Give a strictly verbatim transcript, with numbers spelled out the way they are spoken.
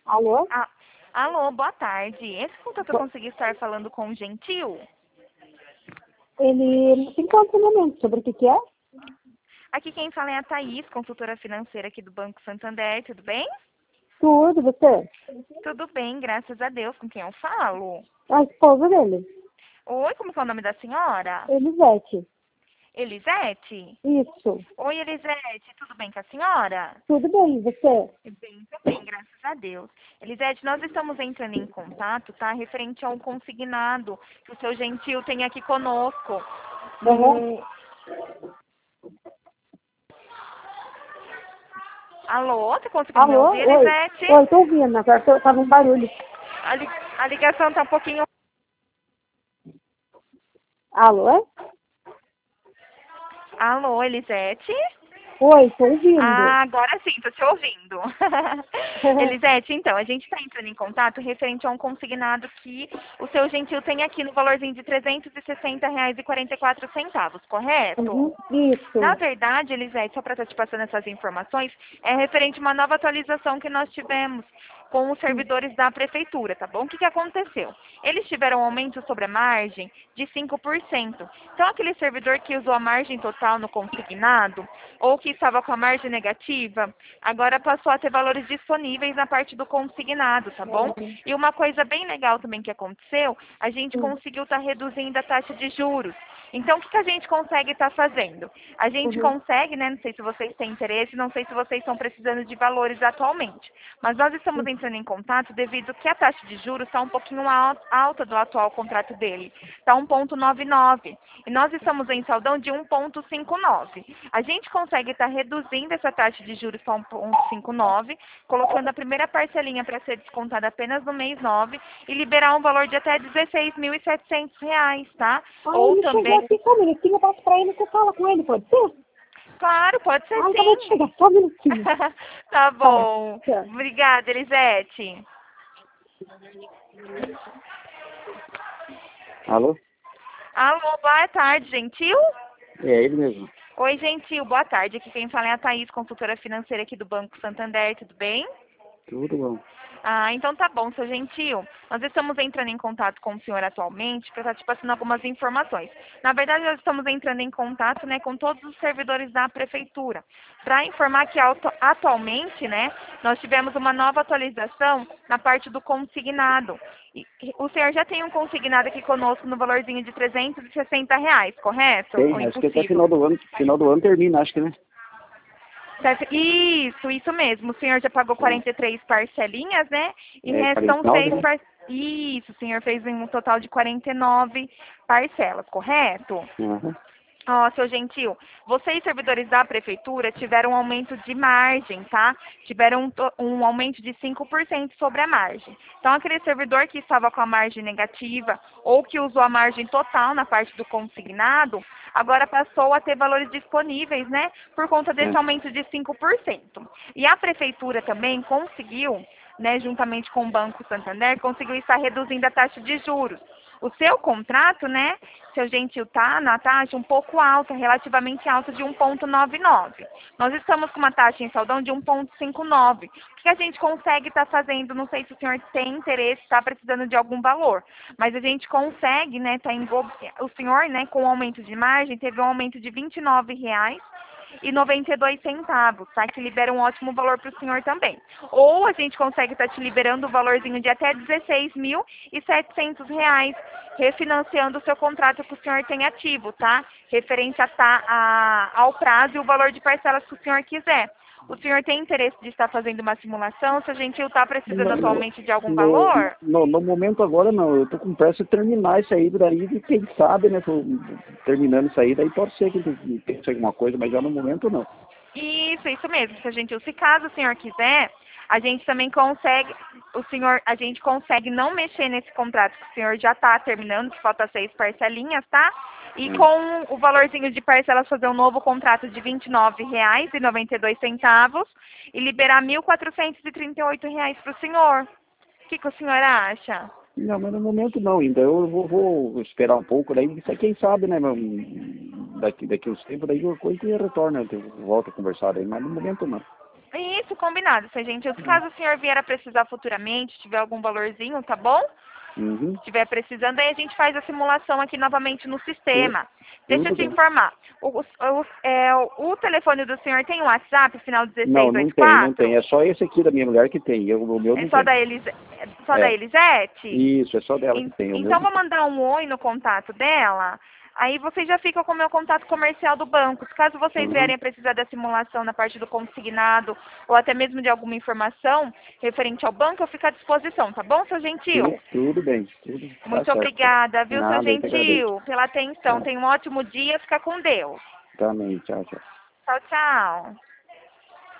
Alô? Ah, alô, boa tarde. Esse contato eu consegui estar falando com o Gentil? Ele não se encontra no momento. Sobre o que que é? Aqui quem fala é a Thaís, consultora financeira aqui do Banco Santander, tudo bem? Tudo, você? Tudo bem, graças a Deus. Com quem eu falo? A esposa dele. Oi, como que é o nome da senhora? Elisete. Elisete? Isso. Oi, Elisete, tudo bem com a senhora? Tudo bem, você? Bem, também, graças a Deus. Elisete, nós estamos entrando em contato, tá? Referente a um consignado que o seu Gentil tem aqui conosco. Uhum. No... Alô, tá conseguindo me Alô? ouvir, Oi. Elisete? Oi, tô ouvindo. Agora tô, tava um barulho. A, li... a ligação tá um pouquinho... Alô? Alô, Elisete? Oi, tô ouvindo. Ah, agora sim, tô te ouvindo. Elisete, então, a gente está entrando em contato referente a um consignado que o seu Gentil tem aqui no valorzinho de trezentos e sessenta reais e quarenta e quatro centavos, correto? Uhum. Isso. Na verdade, Elisete, só para estar te passando essas informações, é referente a uma nova atualização que nós tivemos com os servidores da prefeitura, tá bom? O que, que aconteceu? Eles tiveram um aumento sobre a margem de cinco por cento. Então, aquele servidor que usou a margem total no consignado, ou que estava com a margem negativa, agora passou a ter valores disponíveis na parte do consignado, tá bom? E uma coisa bem legal também que aconteceu, a gente Uhum. conseguiu estar reduzindo a taxa de juros. Então, o que, que a gente consegue estar fazendo? A gente Uhum. consegue, né? Não sei se vocês têm interesse, não sei se vocês estão precisando de valores atualmente, mas nós estamos entrando em contato devido que a taxa de juros está um pouquinho al- alta do atual contrato dele. Está um ponto noventa e nove. E nós estamos em saldão de um ponto cinquenta e nove. A gente consegue estar reduzindo essa taxa de juros para um ponto cinquenta e nove, colocando a primeira parcelinha para ser descontada apenas no mês nove e liberar um valor de até dezesseis mil e setecentos reais, tá? Ah, Ou ele chegou também... aqui só um minutinho. Eu passo pra ele. Você fala com ele, pode ser? Claro, pode ser Ah, acabou de sim. chegar. Só um minutinho. Tá Tá. bom. Tchau. Obrigada, Elisete. Alô? Alô, boa tarde, Gentil? É ele mesmo. Oi, Gentil, boa tarde. Aqui quem fala é a Thaís, consultora financeira aqui do Banco Santander, tudo bem? Tudo bom. Ah, então tá bom, seu Gentil. Nós estamos entrando em contato com o senhor atualmente para estar te passando algumas informações. Na verdade, nós estamos entrando em contato, né, com todos os servidores da prefeitura para informar que auto- atualmente, né, nós tivemos uma nova atualização na parte do consignado. E- e o senhor já tem um consignado aqui conosco no valorzinho de trezentos e sessenta reais, correto? Ou Tem, acho que até impossível? final do ano, final do ano termina, acho que, né? Certo? Isso, isso mesmo. O senhor já pagou quarenta e três parcelinhas, né? E É, restam quarenta e nove, seis né? parcelas. Isso, o senhor fez um total de quarenta e nove parcelas, correto? Aham. Ó, seu Gentil, vocês, servidores da prefeitura, tiveram um aumento de margem, tá? Tiveram um, to- um aumento de cinco por cento sobre a margem. Então, aquele servidor que estava com a margem negativa ou que usou a margem total na parte do consignado, agora passou a ter valores disponíveis, né? Por conta desse É. aumento de cinco por cento. E a prefeitura também conseguiu, né, juntamente com o Banco Santander, conseguiu estar reduzindo a taxa de juros. O seu contrato, né, seu Gentil, tá na taxa um pouco alta, relativamente alta, de um ponto noventa e nove. Nós estamos com uma taxa em saldão de um ponto cinquenta e nove. O que a gente consegue estar fazendo? Não sei se o senhor tem interesse, está precisando de algum valor, mas a gente consegue, né, tá em... o senhor, né, com o aumento de margem, teve um aumento de vinte e nove reais e noventa e dois centavos, tá? Que libera um ótimo valor para o senhor também. Ou a gente consegue estar te liberando o valorzinho de até dezesseis mil e setecentos reais, refinanciando o seu contrato que o senhor tem ativo, tá? Referente a, tá, a, ao prazo e o valor de parcelas que o senhor quiser. O senhor tem interesse de estar fazendo uma simulação? Se a gente está precisando No, atualmente de algum no, valor? no, no momento agora não, eu tô com pressa de terminar isso aí, daí e quem sabe, né? Tô terminando isso aí, daí pode ser que pense alguma coisa, mas já no momento não. Isso, isso mesmo, seu Gentil. Se caso o senhor quiser, a gente também consegue, o senhor, a gente consegue não mexer nesse contrato que o senhor já está terminando, que falta seis parcelinhas, tá? E É. com o valorzinho de parcelas fazer um novo contrato de vinte e nove reais e noventa e dois centavos e liberar mil quatrocentos e trinta e oito reais para o senhor. O que, que o senhor acha? Não, mas no momento não ainda. Eu vou, vou esperar um pouco, daí quem sabe, né? Daqui, daqui uns tempos, daí eu coisa e retorna, eu volto a conversar aí, mas no momento não. Isso, combinado, seu gentil. Caso o senhor vier a precisar futuramente, tiver algum valorzinho, tá bom? Uhum. Se estiver precisando, aí a gente faz a simulação aqui novamente no sistema. Deixa eu Tudo te bem. informar. O, o, o, é, o telefone do senhor tem o WhatsApp, final dezesseis Não, oitenta não e tem, quatro? não tem. É só esse aqui da minha mulher que tem. Eu, o meu É não só tem. da, Elis, é só É. da Elisete? Isso, é só dela que En- tem. O meu Então, não vou tem. mandar um oi no contato dela. Aí vocês já ficam com o meu contato comercial do banco. Caso vocês Uhum. vierem a precisar da simulação na parte do consignado ou até mesmo de alguma informação referente ao banco, eu fico à disposição, tá bom, seu gentil? Tudo, tudo bem. Tudo tá Muito certo. obrigada, viu, seu Nada, eu que agradeço. gentil, pela atenção. Tá. Tenha um ótimo dia. Fica com Deus. Também. Tchau, tchau. Tchau, tchau.